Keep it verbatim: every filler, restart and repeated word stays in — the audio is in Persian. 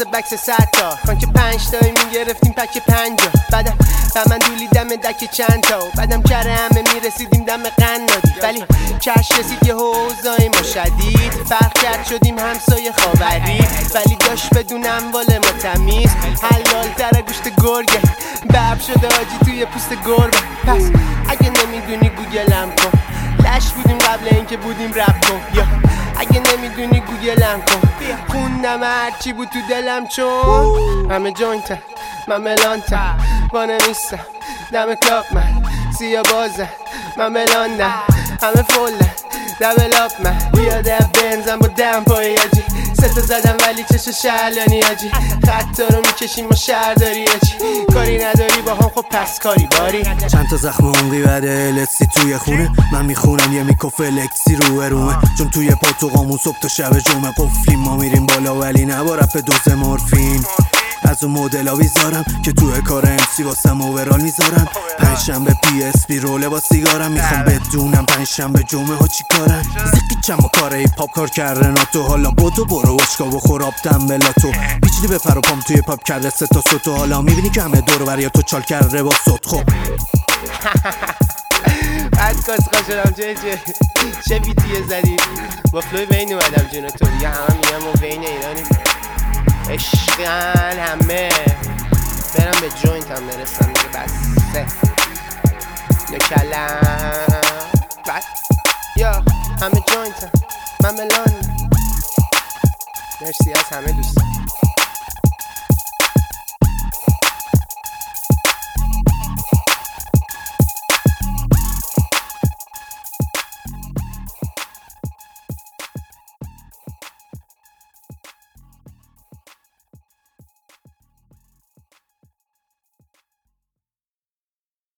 واسه بکس صد تا خان که پنج تایی میگرفتیم پک پنجا بعدم و من دولیدم دک چند تا بعدم کره همه میرسیدیم دم قنادی ولی کش رسید یه حوضای ما شدید فرق کرد شدیم همسایه خاوری ولی داشت بدونم واله ما تمیز حلال تر گوشت گرگه بب شده آجی توی پوست گربه پس اگه نمیدونی گوگلم کن لش بودیم قبل اینکه بودیم رپ کن یا اگه نمیدونی گوگلم کن خوندم هرچی بود تو دلم چون همه جوینتم من ملانتم وانمیستم دم کلاب من سیا بازم من ملاندم همه فولن دبل آپ من بیاده بنزم با دم پای آجی ستا زدم ولی چشو شهلانی آجی خطا رو میکشیم ما شهرداری آجی کاری نداری با هم خب پس کاری باری چند تا زخم عمقی بعد السی توی خونه من میخونم یه میکو فلکسی رو ارومه چون توی پا تو قامون صبح تا شب جمعه قفلیم ما میریم بالا ولی نبا رپ دوز مورفین از اون مدل بیزارم که توی کار امسی واسم اوورال میذارم پنجشنبه پی اس پی روله با سیگارم میخوام بدونم پنجشنبه جمعه ها چی کارم زکی چما کار ای پاپ کار کرده ناتو حالا بودو برو وشکا و خوراب دنبلا تو بیچلی به پر و پام توی پاپ کرده سه تا سوتو حالا میبینی که همه دور بریا تو چال کرده با صوت خب از کاسخا شدم چه چه چه بیتیه زدی با فلوی بین اومدم جونو تو دیگه همه میگم و بین ایرانی عشقن همه برم به جوینت هم برسم دیگه بسته یا کلم بعد یا همه جوینت هم من ملان مرسی از همه دوستان.